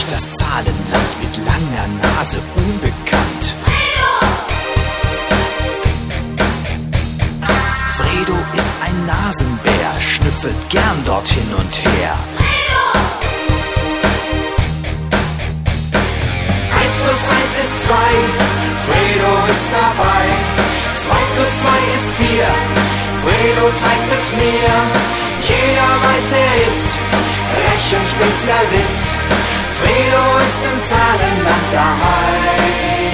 das Zahlenland mit langer Nase unbekannt. Fredo ist ein Nasenbär, schnüffelt gern dort hin und her. 1 plus 1 ist 2, Fredo ist dabei. 2 plus 2 ist 4, Fredo zeigt es mir. Jeder weiß, er ist Rechenspezialist. Fredo ist im Zahlenland daheim.